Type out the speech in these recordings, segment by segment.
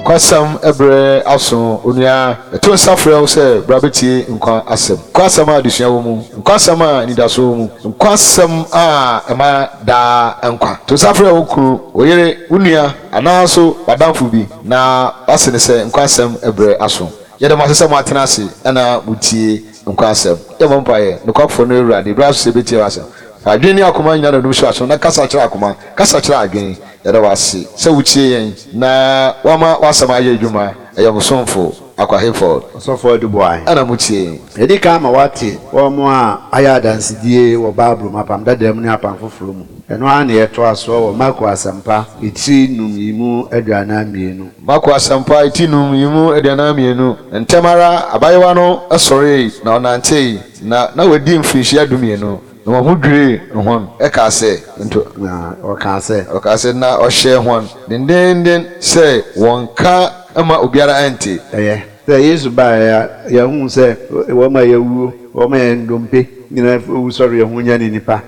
Kwasam ebre aso onua eto nsafrɛ wo sɛ brabeti nkwa asɛm. Kwasam adusua wo mu, kwasam a nidaso wo mu, kwasam a ema da nkwa. To nsafrɛ wo kru, oyere unua anaso badamfo bi na wase ne sɛ nkwasam ebre aso. Yɛde ma sɛ mo atena ase ana mutie nkwasam. Yɛ mo mpae no kwafo no Awurade bra so betie wasɛm. Adwene akoma nya no so aso na kasa kyerɛ akoma, kasa kyerɛ adwene. Yɛde wase sɛ wutie yɛn na wama wasɛm ayɛ adwuma ɛyɛ musomfo akwahefo osofo duboai ana mutie edi ka ma wate wo mo a aya dansidie wo Bible mapam dadam ne apam foforo mu eno ana yeto aso wo Marko asampa eti num yimu aduana mienu Marko asampa eti num yimu aduana mienu ntemara abayewa no asɔre na ɔnante na wadi mfirihyia dumienu no mo dwere hon eka se nto na o ka se na ɔhyɛ hon dendenden sɛ wɔnka ama obiara ante sɛ Yesu ba ya hu sɛ wo ma yawu wo ma ndompe nyina usɔre hu nya ne nipa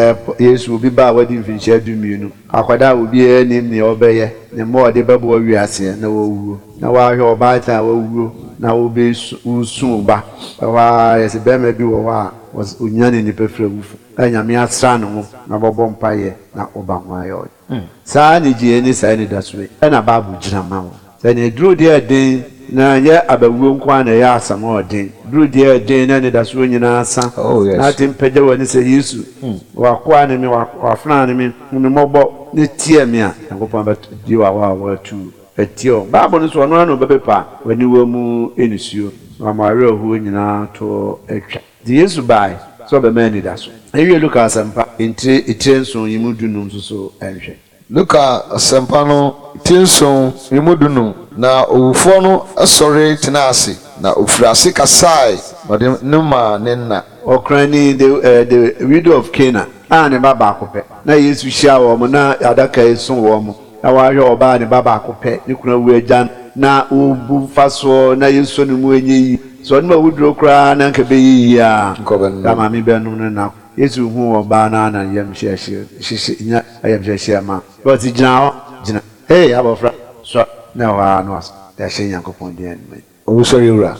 Yesu obi ba wadi mfinhyia dumienu akwada obi anim ne obɛyɛ ne mo de bɛbɔ wiase na wɔwuo na wahwɛ ɔbaata wɔwuo na wo be usu ba wa yesi bɛma bi wɔ hɔ a onyane nipa frɛ wufu anyame asra no ho na bɔbɔ mpaeɛ na ɔba ho ayɛ saa ne gye ni saa ne dasoe na Bible gyina ma wo sɛ ne duro de den na yɛ abawuo nko na yɛ asam ɔden duro de den na ne dasoe nyinaa sa na tempagya wɔ ne sɛ Yesu wakoa ne me wafna ne me mmɔbɔ ne tie me a Yakobon ba di wa wa tu etio Bible no so no na obepepa wani wa mu enisuo amare ohu nyinaa to etwa di Yesu bai so be mani da so ewie Luka asampa enti nso yimu dunum so enhwe Luka asampa no tinso yimu dunum na owufo no asɔre tena ase na ofurase kasai ɔde numa nenna okrani the widow of Cana ne baba akopɛ na Yesu hia wo mo na adaka esu wo mo na wahwɛ oba ne baba akopɛ ne kuna wu agyan na obu faso na Yesu ne mu enyi so no wudro kra na nka be yi a kama mi be no na Yesu hu oba na na yam hye nya ayam hye ma but gina abofra so na wa no as da hye Yakobon de an owusori ewura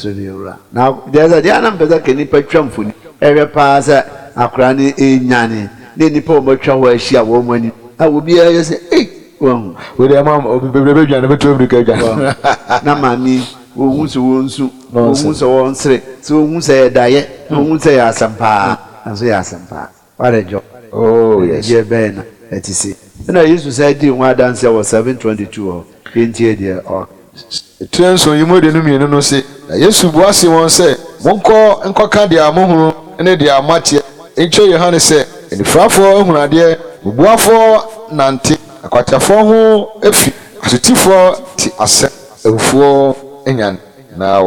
na there anam peza ke nipa twamfoni ewe pa sa akra ne enyane ne nipa o matwa ho ahia wo mani a obi aye se won we dey mam obi bebrebe dwane beto Africa dwane na mami ohun so wonsu ohun so wonsre so ohun se daye ohun se asampa anso ya asampa wale jo yes ye be na etisi na Yesu say di nwa dance wa 722 kentie de o trenso yimu de no mienu no se na Yesu buase won se monko de amohunu ne de amatie encho Yohane se enifrafo ehunade bubuafo nante akwatafo ho efi asutifo ti ase ewufo enyan na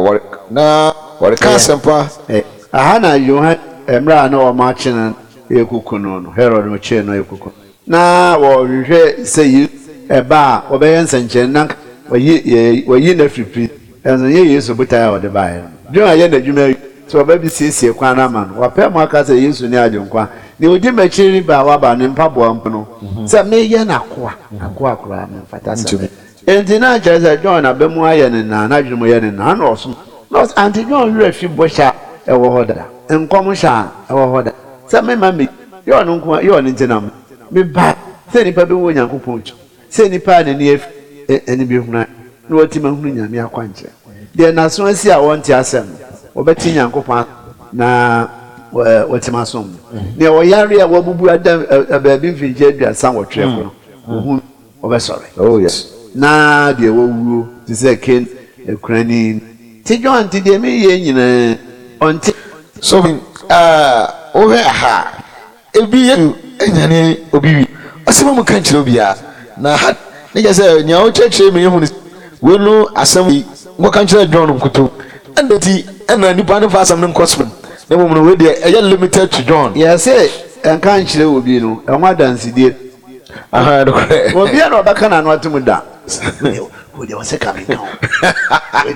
wore ka sempa aha na Yohane emra na o ma chena ekukuno no Herod no che no ekukuno na wo hwehwe se yi eba obeye nsanchen na wayi na fripri enzo ye Yesu buta o de bae dwuma ye na dwuma so obabi siesie kwa na ma no wapɛ mo aka se Yesu ne adwonkwa ne odi machiri ba waba ne mpaboa mpono se me ye na akoa kura me fata se enti na jeza John abemu aye ne na dwuma ye ne na na oso no anti John wi afi bosha ewo hoda enkom sha ewo hoda se me mami yo no nko yo ne ntinam me ba se nipa be wo Yakobon chu se nipa ne ne eni bi huna na wati ma hunu nyame akwanche de na so asi a wonte asem obeti Yakobon na wati ma so ne o yare a wabubu adam baabi mfinje aduasa wotwe ko ohun obesore yes na de wowu ti se ken ekurani ti John ti de me ye nyina onti so ohe ha ebi ye enyane obiwi asema mu kan kire obia na ha ne jese nya o cheche me hu we no asem ngo kan kire John nkuto andati ana nipa ne fa asem ne nkospen na mo no we de eye limited to John yes en kan kire obi no enwa dansidie aha do obi na obaka na no atum da we de wose ka me kan we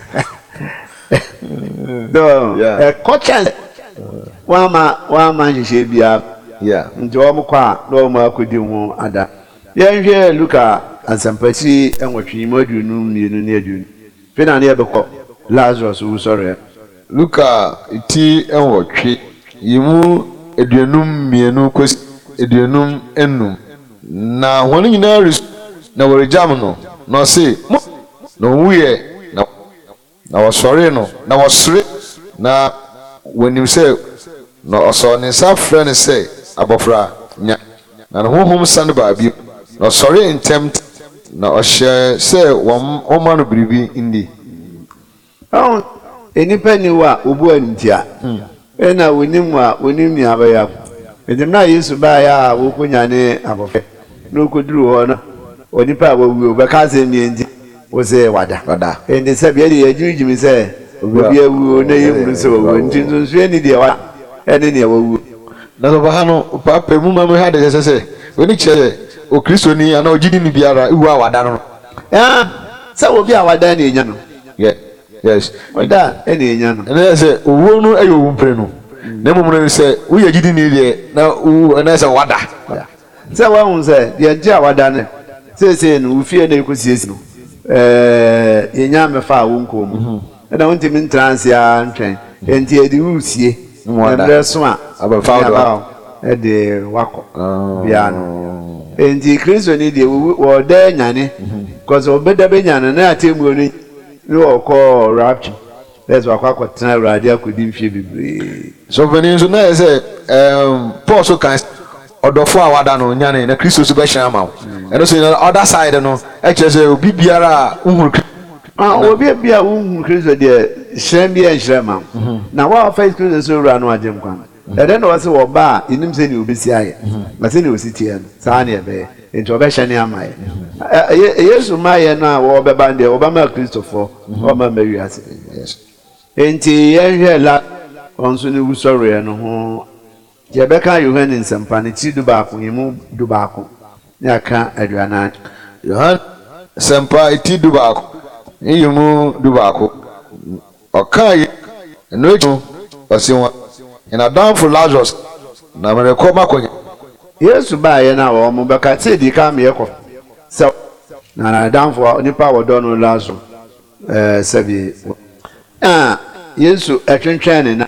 de coach wa ma nhye bia nti o mkwa na o ma akodi ho ada ye nhwe Luka ansampati enwotwe mu aduonu mienu ne aduonu fina ne yɛbɛkɔ Lazarus wusɔre Luka ti enwotwe yimu aduonum mienu kosi aduonum enum na wɔn nyinaa na wɔrejam no na ɔse na owuye na wɔsɔre no na wɔsere na wɔnim sɛ na ɔsɔ ne nsa frɛ ne sɛ abɔfra nya na ne honhom sane baabi na ɔsɔre ntɛm na ɔhyɛ sɛ wɔma no biribi ndi. Enipa ni wa obu antia na wonim wa wonim ni abaya edim na Yesu ba ya wo konya ne abɔfra na okoduru hɔ no onipa wa wu be ka se mi ndi wo se wada ende se bia de ajujimi se obi awu na yemuru se wo nti nso eni de wa ene ne wawu na so ba no papa mu ma me ha de se oni kire o kristoni ana ogidi ni biara iwu awada no se obi awada na enya no yes wada ene enya no ene se owo no ayo wu mpre no na mu no se wo ye gidi ni de na wo na se wada se wa hun se de ntia wada ne se no ufie na ekosiesi no yenya mefa wo nkom na wonti min transia ntwen enti edi usie na so a abafa de wako bia no enti Kristo ni de wo da nyane cause obeda be nyane na atemu ni okọ rapture let's wakọ tena radio akodi mfie bibre so venin so na say Paul so kan odofo awada no nyane na Kristo so be hyan ma eno so na other side no e kire say obi biara uhuru obi bia uhuru Kristo de hyan bia hyan ma na wa face Kristo so ra no agem kwan ede na wase wo ba inim se ni obesi aye na se ni ositi en sa na ebe enti obehye ne amaye Yesu maye na wo beba nde obama Kristofo o ma mawiase enti yehwe la onso ni wusore no ho je beka Yohane nsampa ne ti du baako yimu du baako ne aka aduana Yohane nsampa ti du baako yimu du baako okai no eju osiwa ina down for Lazarus na mere ko makonya Yesu ba ye na wo mo beka ti di ka me yeko so na down for nipa wo do no Lazarus sabi Yesu atwentwen ne na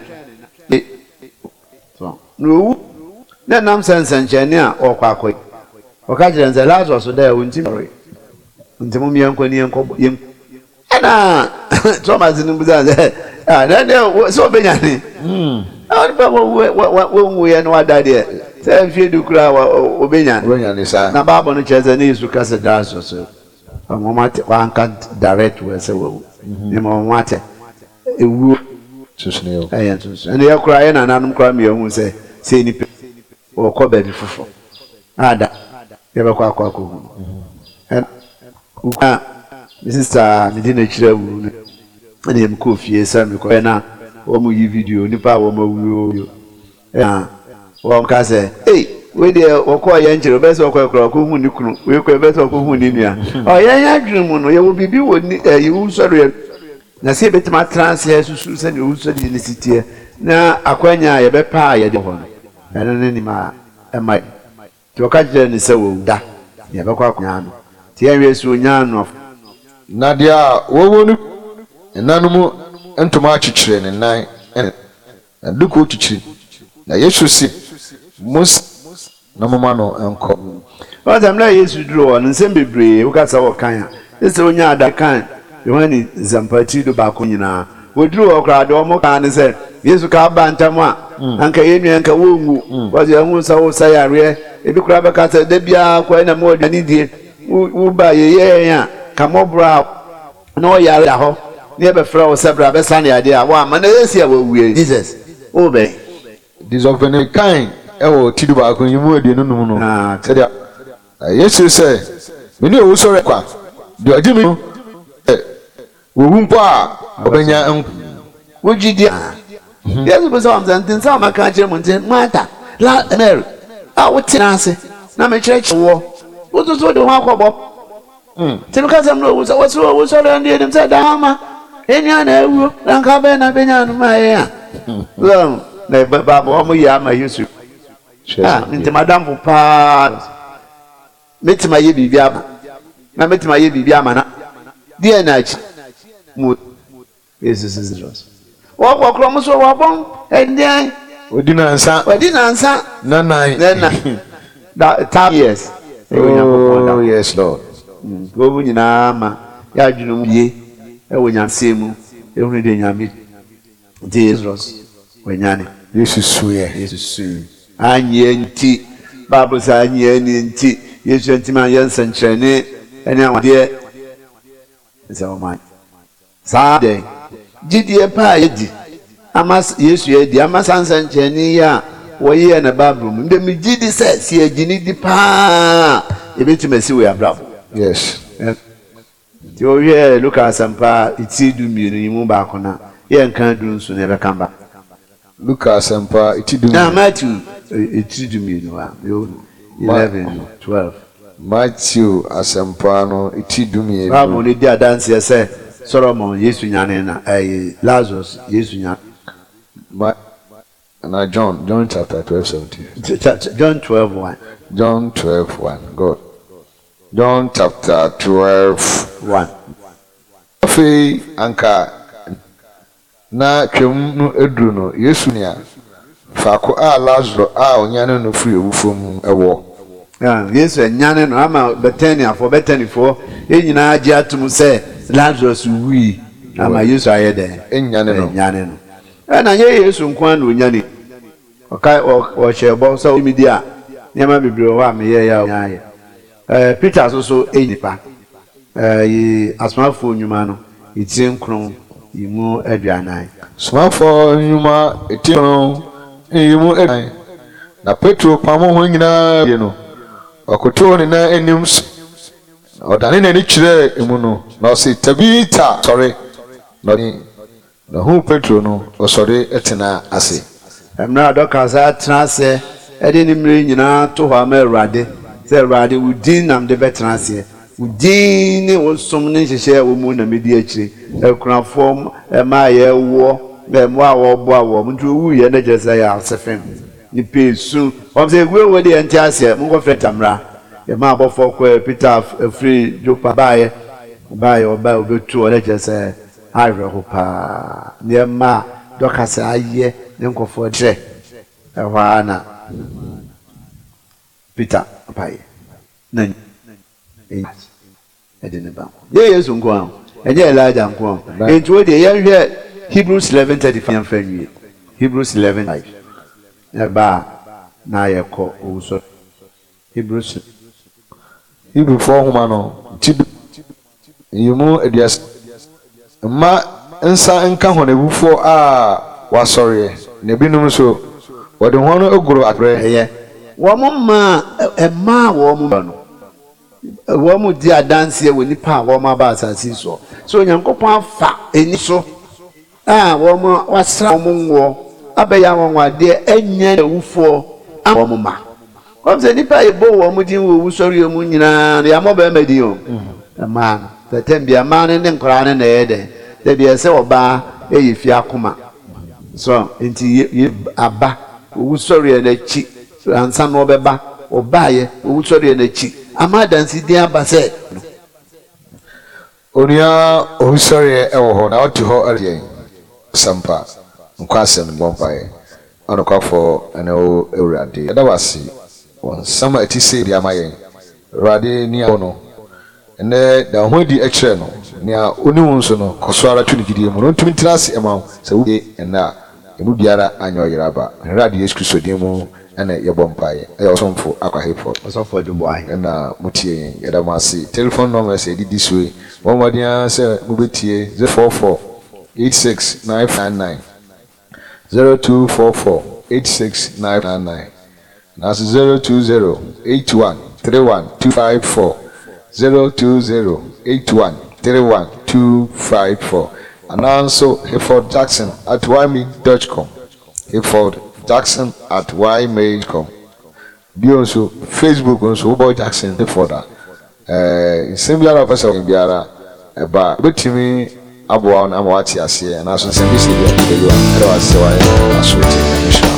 so no na nam sansanchene a okwakoy oka jere nze Lazarus da ya wonti mu miyanko ni yanko ana Thomas ni buza na so benyane ba wo ye no adade se mfie dukura obenyane sa na babo no cheze na Yesu kase daso so amomate one can't direct we say wo ni mo mate ewu susneo ayentus ene yakura ye na nanum kwa mi ehun se ni o ko ba bi fofo ada ye be kwa hu en uka sister mi di na kire wu ne em ko fie sa mi ko na wo mu yi video nipa wo ma wu wo ka se we de o ko ye nchiro be se o ko ko hu ni kunu we ko be se o ko hu ni nia o ye nya dwun mu no ye wo bibi wo ni yi wu sori na se betima transfer susu se ni wu sori ni sitie na akwanya ye be pa ye de ho no ene ne ni ma e mai ti o ka je ni se wo da ye be kwa akwanya no ti ye we su nya no na dia wo no enanum entoma achichire ne nan na duko chichiri na Yesu si mus na mama no enko o dem na Yesu duro no nsem bebre wo ka sa wo kan a ese onya ada kan Yohane zampati do ba ko nyina wo duro okra do mo kan ne se Yesu ka ba ntam a anka yenu anka wo ngu wo je hu sa wo sa yare ebi kura ba ka se da bia kwa na mo dani die wo ba ye ya ka mo bra na o yare da ho ne be fra wo sebra be san ya de a wa ma na Yesu ya wo wie Jesus o be disovene kan ewo tidu ba ko yimu ade no num no se dia Yesu se meni o sore kwa de agimi wo humpo a obenya wo gidi Yesu be so am zantin sa ma kan kire muntin Martha la Mary a wo tinase na me kire wo so de ho akobo tin ka sam no wo so le ndi dem se da ma enya na ewu na ka be na benya no ma ya na baba mo ya ma Yesu nti madam pa metima ye bibia na metima ye bibi amana die na chi mu Jesus is Jesus wo kro mo so wo bon ende odi na nsa na that years oh yes Lord go bu nyina ma ya adwunu mu bie e wo nyanse mu e hunu de nyame Jesus wenyane Jesus anye nti Bible say anye nti Yesu ntima yense nkyerene ene awade nse o man saade gidie pa yedi amas Yesu yedi amasansa nkyerene ya woye na Bible mu ndem gidi se si agini di pa ebetumasi we abrabo yes ti o ye Lucas ampa itidu mienu yimu ba kona ye nkan du nso ne bekamba Lucas ampa itidu na Matthew itidu mienu wa 11 12 Matthew asampa no itidu mienu Bible ni dia dance say Solomon Yesu nyane na Lazarus Yesu nyane na John chapter 12:17 John 12:1 John 12:1 God John chapter 12:1 Afi anka na twem no eduru no Yesu nia faako a Lazarus a onyane no firi ewufom ewo Yesu nyane no ama Bethania for enyina agi atum se Lazarus wi ama Yesu ayede enyane no na ye Yesu nkwan no onyane o shebo so media nyama bibire ho ameye ya nyaye Peter so enipa asmafo nyuma no itie nkron yimu aduanan asmafo nyuma itie nkron yimu aduanan na Petro pamo ho nyina ye no okoto ne na enim odane na ni kyire emu no na o se Tabita sorry na hu Petro no osore etena ase emna dokaza atena ase ede ni mmiri nyina to ho ama Awurade se Awurade udin nam de betena ase udin ni wosom ne hyehye wo mu na medi akire ekunafo ma ye wo mo a wo bo awo mtu wu ye na jesa ya asefem ni pesu o se gwe wo de enti ase mo ko fretamra ye ma abofo ko Peter free Jopa baye oba obetu o na jesa ayre ho pa ne ma dokasa aye ne nkofo tre ehwana Peter apaye na edene ba ye Yesu nko enye Elijah nko enti de ye hwe Hebrews 11:35 fanwie Hebrews 11:5 eba na ye ko owuso Hebrews for homa no tidu yimu edias ma nsa nka ho na bufo a wasori ne binum so wode ho no eguro abre ye wo ma ema wo mu no wo mu di adanse we nipa wo ma ba asasi so Nyankopon afa eni so wo mu wasra wo mu ngo abeya wo wade enya na wufo wo mu ma wo se nipa ebo wo mu din wo wusori mu nyina ya mo ba medi o ma tetembia ma ne nkora ne na yede de bi ese oba eyifi akoma so enti aba wusori na chi ansa no beba obaye wusori na chi amadansi din abase onia wusori ewo ho na otu ho alien sampa nkwasem bombaye anokafo ana o Awurade edawasi won sama etise bi amayen Awurade ni ono ene da ho di ekire no nia oniwu nso no kosoara tuni gidie mu no ntumi tirase ema se wo ena emu biara anyo yeraba Awurade Yesu Kristo din mu ene yebompaye ayosomfo akwahefo osofo dubo ayi ena mutie edamasi telephone number say di this way one wadia say mubetie 044 86999 0244 86999 that's 020 81 31 254 020 81 31 254 and also Hayford Jackson at ymail.com Hayford Jackson at ymail.com Beyonce Facebook also Boy Jackson Hayford similar person biara eba betimi aboa na amawati ase na so se bi se bi e do wa se wa aso ti